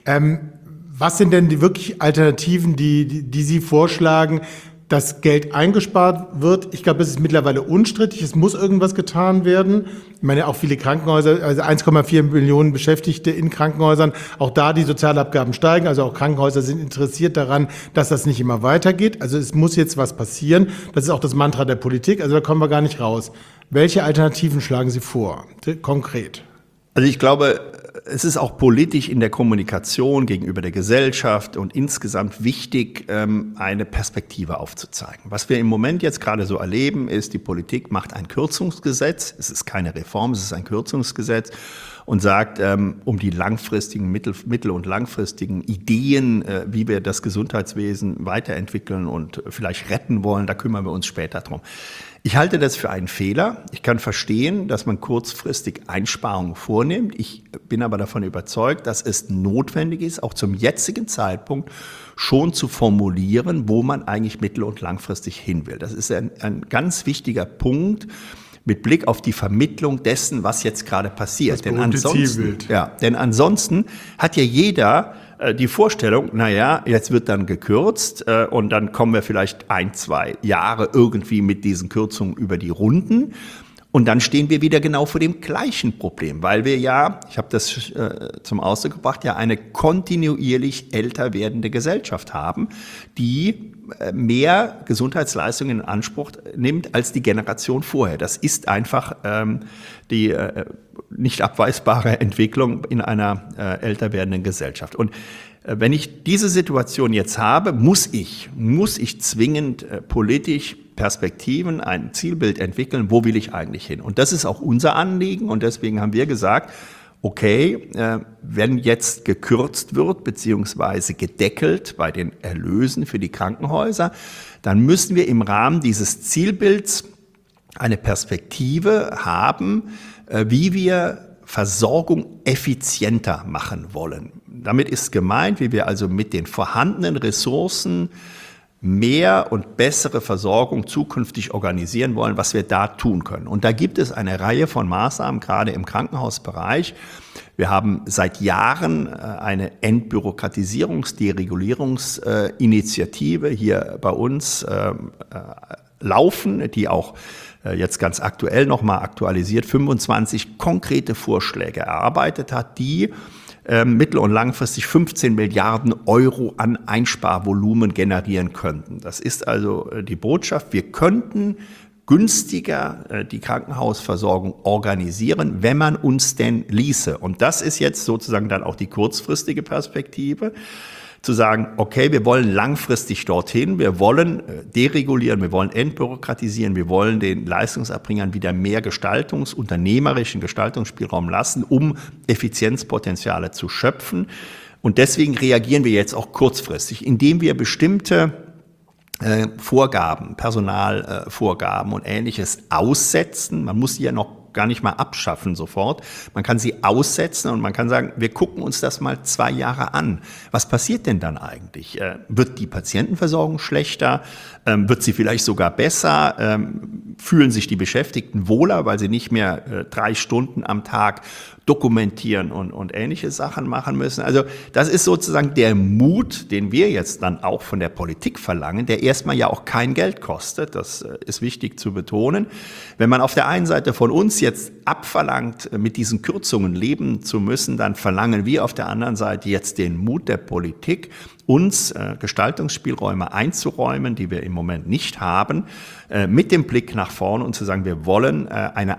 Was sind denn die wirklich Alternativen, die Sie vorschlagen, dass Geld eingespart wird? Ich glaube, es ist mittlerweile unstrittig. Es muss irgendwas getan werden. Ich meine, auch viele Krankenhäuser, also 1,4 Millionen Beschäftigte in Krankenhäusern, auch da die Sozialabgaben steigen. Also auch Krankenhäuser sind interessiert daran, dass das nicht immer weitergeht. Also es muss jetzt was passieren. Das ist auch das Mantra der Politik. Also da kommen wir gar nicht raus. Welche Alternativen schlagen Sie vor, konkret? Also ich glaube, es ist auch politisch in der Kommunikation gegenüber der Gesellschaft und insgesamt wichtig, eine Perspektive aufzuzeigen. Was wir im Moment jetzt gerade so erleben, ist, die Politik macht ein Kürzungsgesetz. Es ist keine Reform, es ist ein Kürzungsgesetz und sagt, um die langfristigen, mittel- und langfristigen Ideen, wie wir das Gesundheitswesen weiterentwickeln und vielleicht retten wollen, da kümmern wir uns später drum. Ich halte das für einen Fehler. Ich kann verstehen, dass man kurzfristig Einsparungen vornimmt. Ich bin aber davon überzeugt, dass es notwendig ist, auch zum jetzigen Zeitpunkt schon zu formulieren, wo man eigentlich mittel- und langfristig hin will. Das ist ein ganz wichtiger Punkt mit Blick auf die Vermittlung dessen, was jetzt gerade passiert. Denn ansonsten hat ja jeder die Vorstellung, naja, jetzt wird dann gekürzt und dann kommen wir vielleicht 1-2 Jahre irgendwie mit diesen Kürzungen über die Runden. Und dann stehen wir wieder genau vor dem gleichen Problem, weil wir ja, ich habe das zum Ausdruck gebracht, ja eine kontinuierlich älter werdende Gesellschaft haben, die mehr Gesundheitsleistungen in Anspruch nimmt als die Generation vorher. Das ist einfach die nicht abweisbare Entwicklung in einer älter werdenden Gesellschaft. Und wenn ich diese Situation jetzt habe, muss ich zwingend politisch Perspektiven, ein Zielbild entwickeln, wo will ich eigentlich hin? Und das ist auch unser Anliegen und deswegen haben wir gesagt, okay, wenn jetzt gekürzt wird beziehungsweise gedeckelt bei den Erlösen für die Krankenhäuser, dann müssen wir im Rahmen dieses Zielbilds eine Perspektive haben, wie wir Versorgung effizienter machen wollen. Damit ist gemeint, wie wir also mit den vorhandenen Ressourcen mehr und bessere Versorgung zukünftig organisieren wollen, was wir da tun können. Und da gibt es eine Reihe von Maßnahmen, gerade im Krankenhausbereich. Wir haben seit Jahren eine Entbürokratisierungs-Deregulierungsinitiative hier bei uns laufen, die auch jetzt ganz aktuell nochmal aktualisiert, 25 konkrete Vorschläge erarbeitet hat, die mittel- und langfristig 15 Milliarden Euro an Einsparvolumen generieren könnten. Das ist also die Botschaft, wir könnten günstiger die Krankenhausversorgung organisieren, wenn man uns denn ließe. Und das ist jetzt sozusagen dann auch die kurzfristige Perspektive, zu sagen, okay, wir wollen langfristig dorthin, wir wollen deregulieren, wir wollen entbürokratisieren, wir wollen den Leistungserbringern wieder mehr unternehmerischen Gestaltungsspielraum lassen, um Effizienzpotenziale zu schöpfen. Und deswegen reagieren wir jetzt auch kurzfristig, indem wir bestimmte Vorgaben, Personalvorgaben und Ähnliches aussetzen. Man muss sie ja noch gar nicht mal abschaffen sofort. Man kann sie aussetzen und man kann sagen, wir gucken uns das mal 2 Jahre an. Was passiert denn dann eigentlich? Wird die Patientenversorgung schlechter? Wird sie vielleicht sogar besser? Fühlen sich die Beschäftigten wohler, weil sie nicht mehr 3 Stunden am Tag dokumentieren und ähnliche Sachen machen müssen? Also das ist sozusagen der Mut, den wir jetzt dann auch von der Politik verlangen, der erstmal ja auch kein Geld kostet. Das ist wichtig zu betonen. Wenn man auf der einen Seite von uns jetzt abverlangt, mit diesen Kürzungen leben zu müssen, dann verlangen wir auf der anderen Seite jetzt den Mut der Politik, uns Gestaltungsspielräume einzuräumen, die wir im Moment nicht haben, mit dem Blick nach vorne und zu sagen, wir wollen ein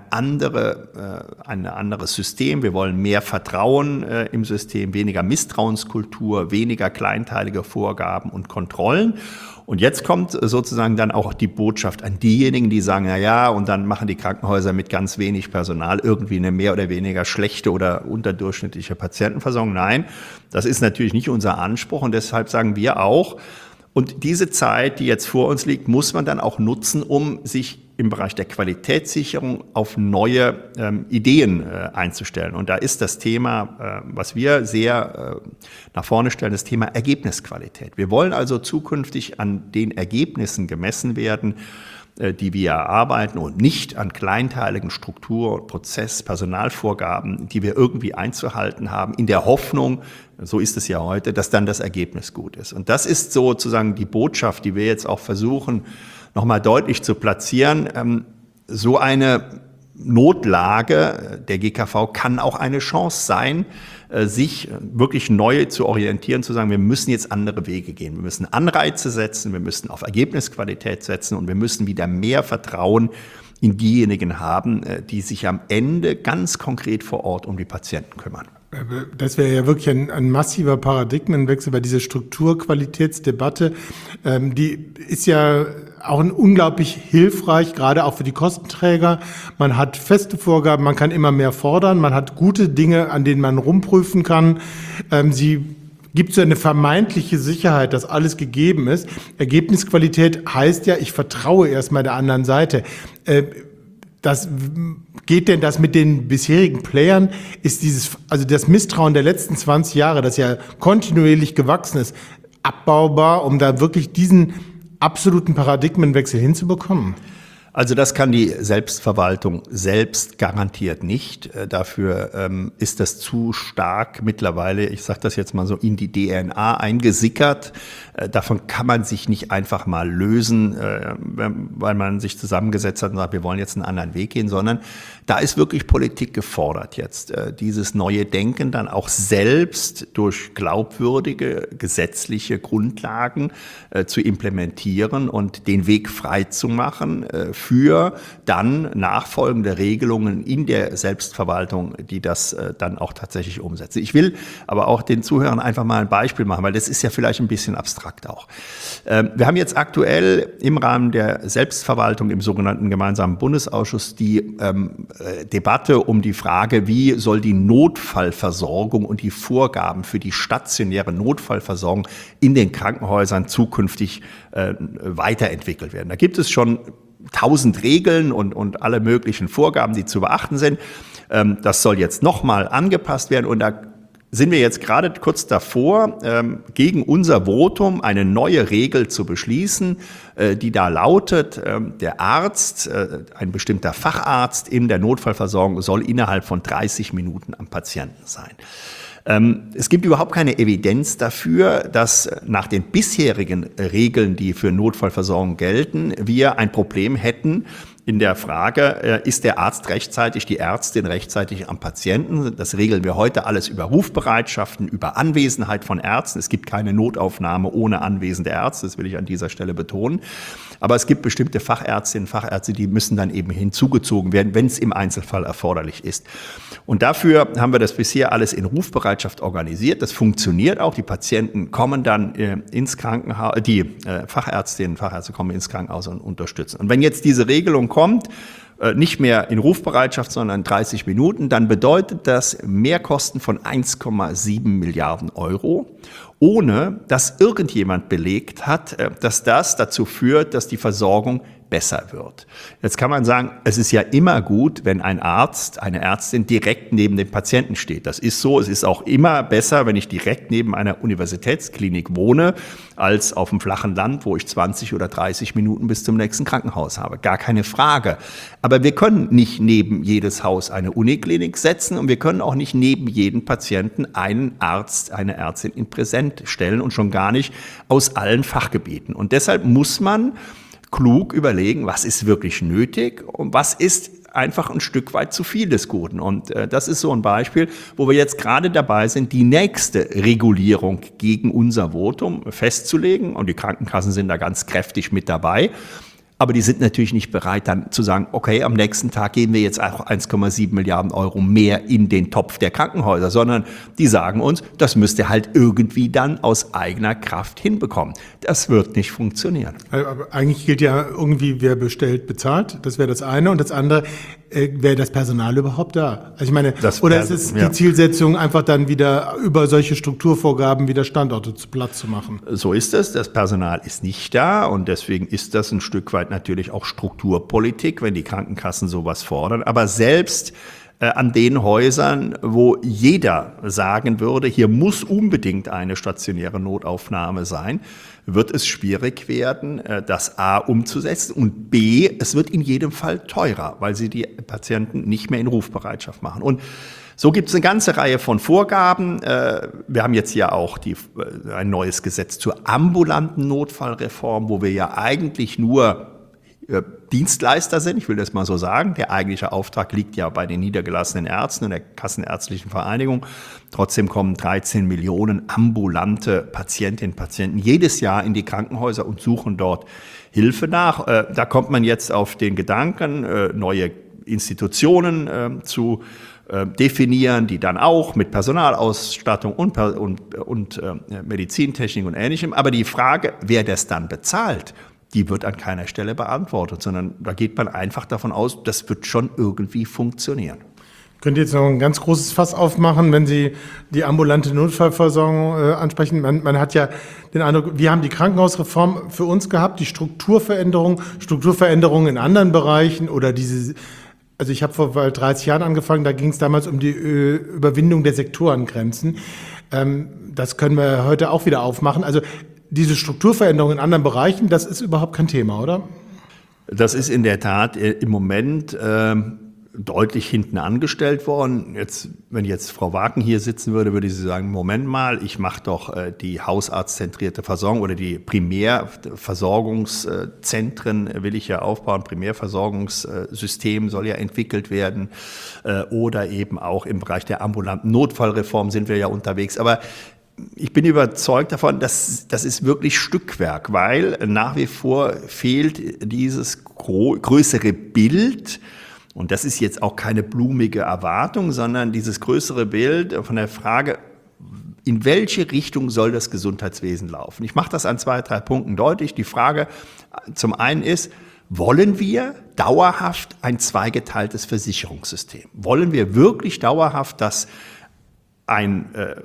anderes System, wir wollen mehr Vertrauen im System, weniger Misstrauenskultur, weniger kleinteilige Vorgaben und Kontrollen. Und jetzt kommt sozusagen dann auch die Botschaft an diejenigen, die sagen, na ja, und dann machen die Krankenhäuser mit ganz wenig Personal irgendwie eine mehr oder weniger schlechte oder unterdurchschnittliche Patientenversorgung. Nein, das ist natürlich nicht unser Anspruch und deshalb sagen wir auch, und diese Zeit, die jetzt vor uns liegt, muss man dann auch nutzen, um sich im Bereich der Qualitätssicherung auf neue Ideen einzustellen. Und da ist das Thema, was wir sehr nach vorne stellen, das Thema Ergebnisqualität. Wir wollen also zukünftig an den Ergebnissen gemessen werden, die wir erarbeiten und nicht an kleinteiligen Struktur-, Prozess-, Personalvorgaben, die wir irgendwie einzuhalten haben, in der Hoffnung, so ist es ja heute, dass dann das Ergebnis gut ist. Und das ist sozusagen die Botschaft, die wir jetzt auch versuchen, nochmal deutlich zu platzieren. So eine Notlage der GKV kann auch eine Chance sein, sich wirklich neu zu orientieren, zu sagen, wir müssen jetzt andere Wege gehen. Wir müssen Anreize setzen, wir müssen auf Ergebnisqualität setzen und wir müssen wieder mehr Vertrauen in diejenigen haben, die sich am Ende ganz konkret vor Ort um die Patienten kümmern. Das wäre ja wirklich ein massiver Paradigmenwechsel, weil diese Strukturqualitätsdebatte, die ist ja auch unglaublich hilfreich, gerade auch für die Kostenträger. Man hat feste Vorgaben, man kann immer mehr fordern, man hat gute Dinge, an denen man rumprüfen kann. Sie gibt so eine vermeintliche Sicherheit, dass alles gegeben ist. Ergebnisqualität heißt ja, ich vertraue erstmal der anderen Seite. Geht denn das mit den bisherigen Playern? Ist also das Misstrauen der letzten 20 Jahre, das ja kontinuierlich gewachsen ist, abbaubar, um da wirklich diesen absoluten Paradigmenwechsel hinzubekommen? Also das kann die Selbstverwaltung selbst garantiert nicht. Dafür ist das zu stark mittlerweile, ich sage das jetzt mal so, in die DNA eingesickert. Davon kann man sich nicht einfach mal lösen, weil man sich zusammengesetzt hat und sagt, wir wollen jetzt einen anderen Weg gehen, sondern da ist wirklich Politik gefordert jetzt, dieses neue Denken dann auch selbst durch glaubwürdige gesetzliche Grundlagen zu implementieren und den Weg frei zu machen für dann nachfolgende Regelungen in der Selbstverwaltung, die das dann auch tatsächlich umsetzen. Ich will aber auch den Zuhörern einfach mal ein Beispiel machen, weil das ist ja vielleicht ein bisschen abstrakt auch. Wir haben jetzt aktuell im Rahmen der Selbstverwaltung im sogenannten gemeinsamen Bundesausschuss die Debatte um die Frage, wie soll die Notfallversorgung und die Vorgaben für die stationäre Notfallversorgung in den Krankenhäusern zukünftig weiterentwickelt werden. Da gibt es schon 1000 Regeln und alle möglichen Vorgaben, die zu beachten sind. Das soll jetzt nochmal angepasst werden und da sind wir jetzt gerade kurz davor, gegen unser Votum eine neue Regel zu beschließen, die da lautet, der Arzt, ein bestimmter Facharzt in der Notfallversorgung soll innerhalb von 30 Minuten am Patienten sein. Es gibt überhaupt keine Evidenz dafür, dass nach den bisherigen Regeln, die für Notfallversorgung gelten, wir ein Problem hätten in der Frage, ist der Arzt rechtzeitig, die Ärztin rechtzeitig am Patienten? Das regeln wir heute alles über Rufbereitschaften, über Anwesenheit von Ärzten. Es gibt keine Notaufnahme ohne anwesende Ärzte, das will ich an dieser Stelle betonen. Aber es gibt bestimmte Fachärztinnen und Fachärzte, die müssen dann eben hinzugezogen werden, wenn es im Einzelfall erforderlich ist. Und dafür haben wir das bisher alles in Rufbereitschaft organisiert. Das funktioniert auch. Die Patienten kommen dann ins Krankenhaus, die Fachärztinnen und Fachärzte kommen ins Krankenhaus und unterstützen. Und wenn jetzt diese Regelung kommt, nicht mehr in Rufbereitschaft, sondern 30 Minuten, dann bedeutet das Mehrkosten von 1,7 Milliarden Euro, ohne dass irgendjemand belegt hat, dass das dazu führt, dass die Versorgung besser wird. Jetzt kann man sagen, es ist ja immer gut, wenn ein Arzt, eine Ärztin direkt neben dem Patienten steht. Das ist so. Es ist auch immer besser, wenn ich direkt neben einer Universitätsklinik wohne, als auf dem flachen Land, wo ich 20 oder 30 Minuten bis zum nächsten Krankenhaus habe. Gar keine Frage. Aber wir können nicht neben jedes Haus eine Uniklinik setzen und wir können auch nicht neben jeden Patienten einen Arzt, eine Ärztin in Präsent stellen und schon gar nicht aus allen Fachgebieten. Und deshalb muss man klug überlegen, was ist wirklich nötig und was ist einfach ein Stück weit zu viel des Guten. Und das ist so ein Beispiel, wo wir jetzt gerade dabei sind, die nächste Regulierung gegen unser Votum festzulegen. Und die Krankenkassen sind da ganz kräftig mit dabei. Aber die sind natürlich nicht bereit, dann zu sagen, okay, am nächsten Tag geben wir jetzt auch 1,7 Milliarden Euro mehr in den Topf der Krankenhäuser, sondern die sagen uns, das müsst ihr halt irgendwie dann aus eigener Kraft hinbekommen. Das wird nicht funktionieren. Aber eigentlich gilt ja irgendwie, wer bestellt, bezahlt. Das wäre das eine. Und das andere, wäre das Personal überhaupt da? Also ich meine, oder ist es die Zielsetzung, einfach dann wieder über solche Strukturvorgaben wieder Standorte zu Platz zu machen? So ist es. Das Personal ist nicht da und deswegen ist das ein Stück weit natürlich auch Strukturpolitik, wenn die Krankenkassen sowas fordern. Aber selbst an den Häusern, wo jeder sagen würde, hier muss unbedingt eine stationäre Notaufnahme sein, wird es schwierig werden, das A umzusetzen und B, es wird in jedem Fall teurer, weil sie die Patienten nicht mehr in Rufbereitschaft machen. Und so gibt es eine ganze Reihe von Vorgaben. Wir haben jetzt ja auch ein neues Gesetz zur ambulanten Notfallreform, wo wir ja eigentlich nur Dienstleister sind, ich will das mal so sagen. Der eigentliche Auftrag liegt ja bei den niedergelassenen Ärzten und der Kassenärztlichen Vereinigung. Trotzdem kommen 13 Millionen ambulante Patientinnen und Patienten jedes Jahr in die Krankenhäuser und suchen dort Hilfe nach. Da kommt man jetzt auf den Gedanken, neue Institutionen zu definieren, die dann auch mit Personalausstattung und Medizintechnik und Ähnlichem. Aber die Frage, wer das dann bezahlt, die wird an keiner Stelle beantwortet, sondern da geht man einfach davon aus, das wird schon irgendwie funktionieren. Könnt ihr jetzt noch ein ganz großes Fass aufmachen, wenn Sie die ambulante Notfallversorgung ansprechen? Man hat ja den Eindruck, wir haben die Krankenhausreform für uns gehabt, die Strukturveränderungen in anderen Bereichen oder also ich habe vor bald 30 Jahren angefangen, da ging es damals um die Überwindung der Sektorengrenzen. Das können wir heute auch wieder aufmachen. Also diese Strukturveränderungen in anderen Bereichen, das ist überhaupt kein Thema, oder? Das ist in der Tat im Moment deutlich hinten angestellt worden. Wenn jetzt Frau Waken hier sitzen würde, würde sie sagen, Moment mal, ich mache doch die hausarztzentrierte Versorgung oder die Primärversorgungszentren will ich ja aufbauen. Primärversorgungssystem soll ja entwickelt werden. Oder eben auch im Bereich der ambulanten Notfallreform sind wir ja unterwegs. Aber ich bin überzeugt davon, dass das ist wirklich Stückwerk, weil nach wie vor fehlt dieses größere Bild. Und das ist jetzt auch keine blumige Erwartung, sondern dieses größere Bild von der Frage, in welche Richtung soll das Gesundheitswesen laufen? Ich mache das an 2, 3 Punkten deutlich. Die Frage zum einen ist, wollen wir dauerhaft ein zweigeteiltes Versicherungssystem? Wollen wir wirklich dauerhaft, dass ein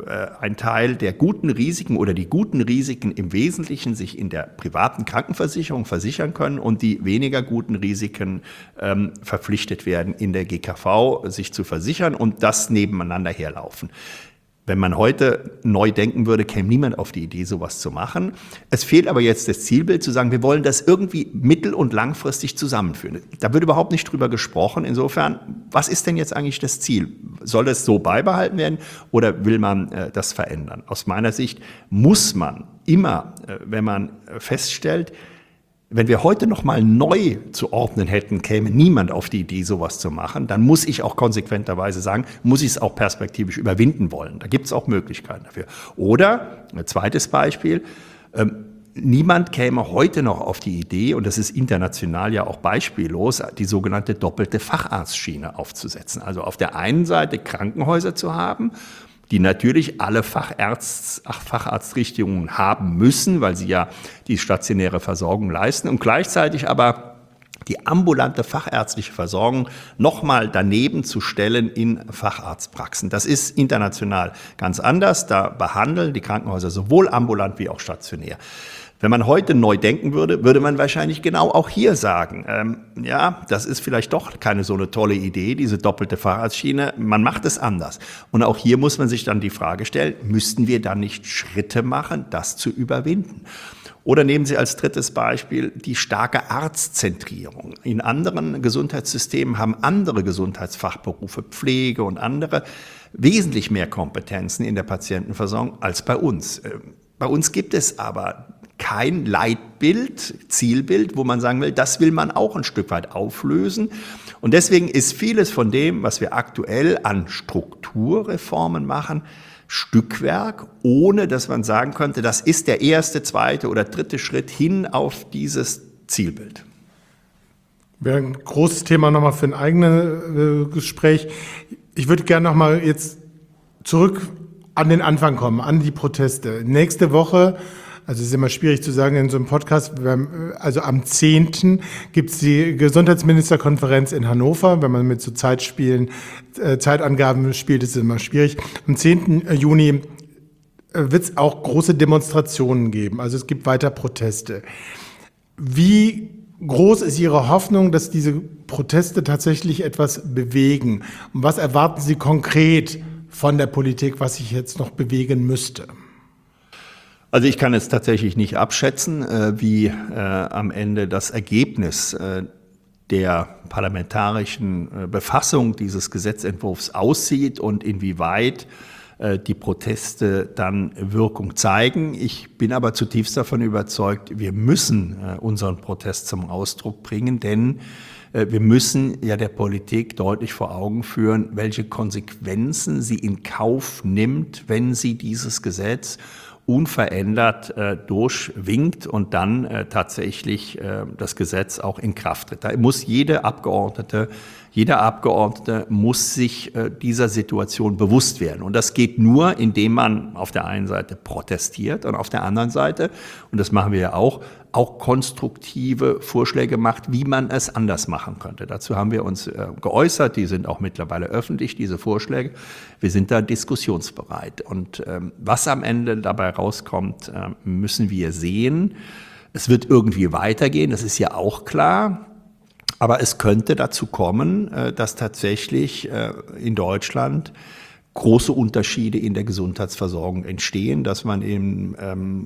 Teil der guten Risiken oder die guten Risiken im Wesentlichen sich in der privaten Krankenversicherung versichern können und die weniger guten Risiken verpflichtet werden, in der GKV sich zu versichern und das nebeneinander herlaufen? Wenn man heute neu denken würde, käme niemand auf die Idee, sowas zu machen. Es fehlt aber jetzt das Zielbild, zu sagen, wir wollen das irgendwie mittel- und langfristig zusammenführen. Da wird überhaupt nicht drüber gesprochen. Insofern, was ist denn jetzt eigentlich das Ziel? Soll das so beibehalten werden oder will man das verändern? Aus meiner Sicht muss man immer, wenn man feststellt, wenn wir heute noch mal neu zu ordnen hätten, käme niemand auf die Idee, sowas zu machen, dann muss ich auch konsequenterweise sagen, muss ich es auch perspektivisch überwinden wollen. Da gibt es auch Möglichkeiten dafür. Oder, ein zweites Beispiel, niemand käme heute noch auf die Idee, und das ist international ja auch beispiellos, die sogenannte doppelte Facharztschiene aufzusetzen. Also auf der einen Seite Krankenhäuser zu haben, die natürlich alle Facharztrichtungen haben müssen, weil sie ja die stationäre Versorgung leisten und gleichzeitig aber die ambulante fachärztliche Versorgung nochmal daneben zu stellen in Facharztpraxen. Das ist international ganz anders. Da behandeln die Krankenhäuser sowohl ambulant wie auch stationär. Wenn man heute neu denken würde, würde man wahrscheinlich genau auch hier sagen, ja, das ist vielleicht doch keine so eine tolle Idee, diese doppelte Facharztschiene, man macht es anders. Und auch hier muss man sich dann die Frage stellen, müssten wir dann nicht Schritte machen, das zu überwinden? Oder nehmen Sie als drittes Beispiel die starke Arztzentrierung. In anderen Gesundheitssystemen haben andere Gesundheitsfachberufe, Pflege und andere, wesentlich mehr Kompetenzen in der Patientenversorgung als bei uns. Bei uns gibt es aber kein Leitbild, Zielbild, wo man sagen will, das will man auch ein Stück weit auflösen. Und deswegen ist vieles von dem, was wir aktuell an Strukturreformen machen, Stückwerk, ohne dass man sagen könnte, das ist der erste, zweite oder dritte Schritt hin auf dieses Zielbild. Wäre ein großes Thema nochmal für ein eigenes Gespräch. Ich würde gerne nochmal jetzt zurück an den Anfang kommen, an die Proteste. Nächste Woche, also es ist immer schwierig zu sagen in so einem Podcast, also am 10. gibt es die Gesundheitsministerkonferenz in Hannover. Wenn man mit so Zeitangaben spielt, ist es immer schwierig. Am 10. Juni wird es auch große Demonstrationen geben. Also es gibt weiter Proteste. Wie groß ist Ihre Hoffnung, dass diese Proteste tatsächlich etwas bewegen? Und was erwarten Sie konkret von der Politik, was sich jetzt noch bewegen müsste? Also ich kann es tatsächlich nicht abschätzen, wie am Ende das Ergebnis der parlamentarischen Befassung dieses Gesetzentwurfs aussieht und inwieweit die Proteste dann Wirkung zeigen. Ich bin aber zutiefst davon überzeugt, wir müssen unseren Protest zum Ausdruck bringen, denn wir müssen ja der Politik deutlich vor Augen führen, welche Konsequenzen sie in Kauf nimmt, wenn sie dieses Gesetz unverändert durchwinkt und dann tatsächlich das Gesetz auch in Kraft tritt. Da muss jede Abgeordnete, Jeder Abgeordnete muss sich dieser Situation bewusst werden. Und das geht nur, indem man auf der einen Seite protestiert und auf der anderen Seite, und das machen wir ja auch konstruktive Vorschläge macht, wie man es anders machen könnte. Dazu haben wir uns geäußert, die sind auch mittlerweile öffentlich, diese Vorschläge. Wir sind da diskussionsbereit. Und was am Ende dabei rauskommt, müssen wir sehen. Es wird irgendwie weitergehen, das ist ja auch klar. Aber es könnte dazu kommen, dass tatsächlich in Deutschland große Unterschiede in der Gesundheitsversorgung entstehen, dass man in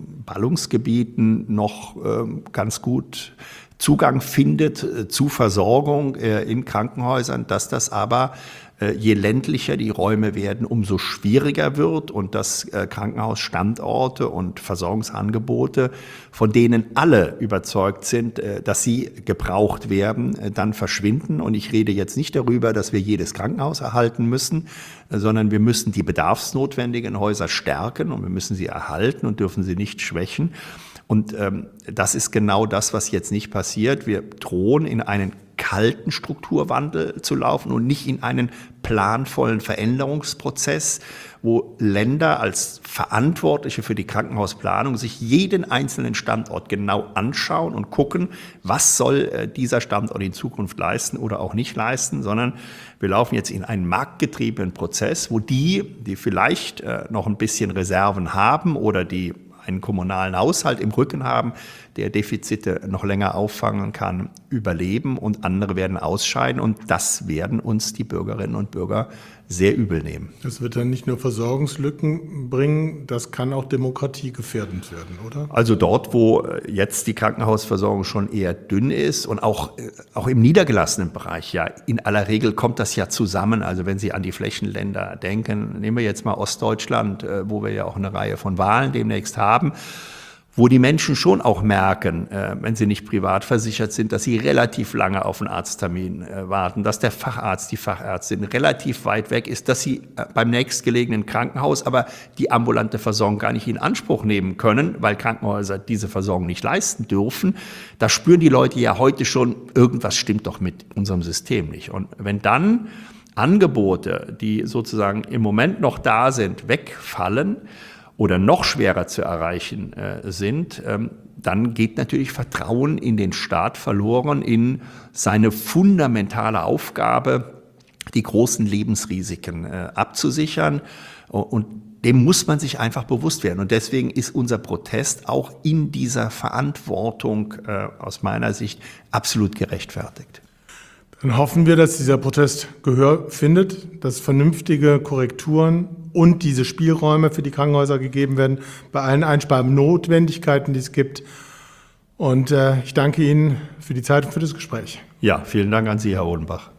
Ballungsgebieten noch ganz gut Zugang findet zu Versorgung in Krankenhäusern, dass das aber je ländlicher die Räume werden, umso schwieriger wird und dass Krankenhausstandorte und Versorgungsangebote, von denen alle überzeugt sind, dass sie gebraucht werden, dann verschwinden. Und ich rede jetzt nicht darüber, dass wir jedes Krankenhaus erhalten müssen, sondern wir müssen die bedarfsnotwendigen Häuser stärken und wir müssen sie erhalten und dürfen sie nicht schwächen. Und das ist genau das, was jetzt nicht passiert. Wir drohen in einen kalten Strukturwandel zu laufen und nicht in einen planvollen Veränderungsprozess, wo Länder als Verantwortliche für die Krankenhausplanung sich jeden einzelnen Standort genau anschauen und gucken, was soll dieser Standort in Zukunft leisten oder auch nicht leisten, sondern wir laufen jetzt in einen marktgetriebenen Prozess, wo die vielleicht noch ein bisschen Reserven haben oder die einen kommunalen Haushalt im Rücken haben, der Defizite noch länger auffangen kann, überleben und andere werden ausscheiden. Und das werden uns die Bürgerinnen und Bürger sehr übel nehmen. Das wird dann nicht nur Versorgungslücken bringen, das kann auch demokratiegefährdend werden, oder? Also dort, wo jetzt die Krankenhausversorgung schon eher dünn ist und auch im niedergelassenen Bereich, ja, in aller Regel kommt das ja zusammen. Also wenn Sie an die Flächenländer denken, nehmen wir jetzt mal Ostdeutschland, wo wir ja auch eine Reihe von Wahlen demnächst haben, wo die Menschen schon auch merken, wenn sie nicht privat versichert sind, dass sie relativ lange auf einen Arzttermin warten, dass der Facharzt, die Fachärztin relativ weit weg ist, dass sie beim nächstgelegenen Krankenhaus aber die ambulante Versorgung gar nicht in Anspruch nehmen können, weil Krankenhäuser diese Versorgung nicht leisten dürfen. Da spüren die Leute ja heute schon, irgendwas stimmt doch mit unserem System nicht. Und wenn dann Angebote, die sozusagen im Moment noch da sind, wegfallen, oder noch schwerer zu erreichen sind, dann geht natürlich Vertrauen in den Staat verloren, in seine fundamentale Aufgabe, die großen Lebensrisiken abzusichern. Und dem muss man sich einfach bewusst werden. Und deswegen ist unser Protest auch in dieser Verantwortung aus meiner Sicht absolut gerechtfertigt. Dann hoffen wir, dass dieser Protest Gehör findet, dass vernünftige Korrekturen und diese Spielräume für die Krankenhäuser gegeben werden, bei allen Einsparnotwendigkeiten, die es gibt. Und ich danke Ihnen für die Zeit und für das Gespräch. Ja, vielen Dank an Sie, Herr Odenbach.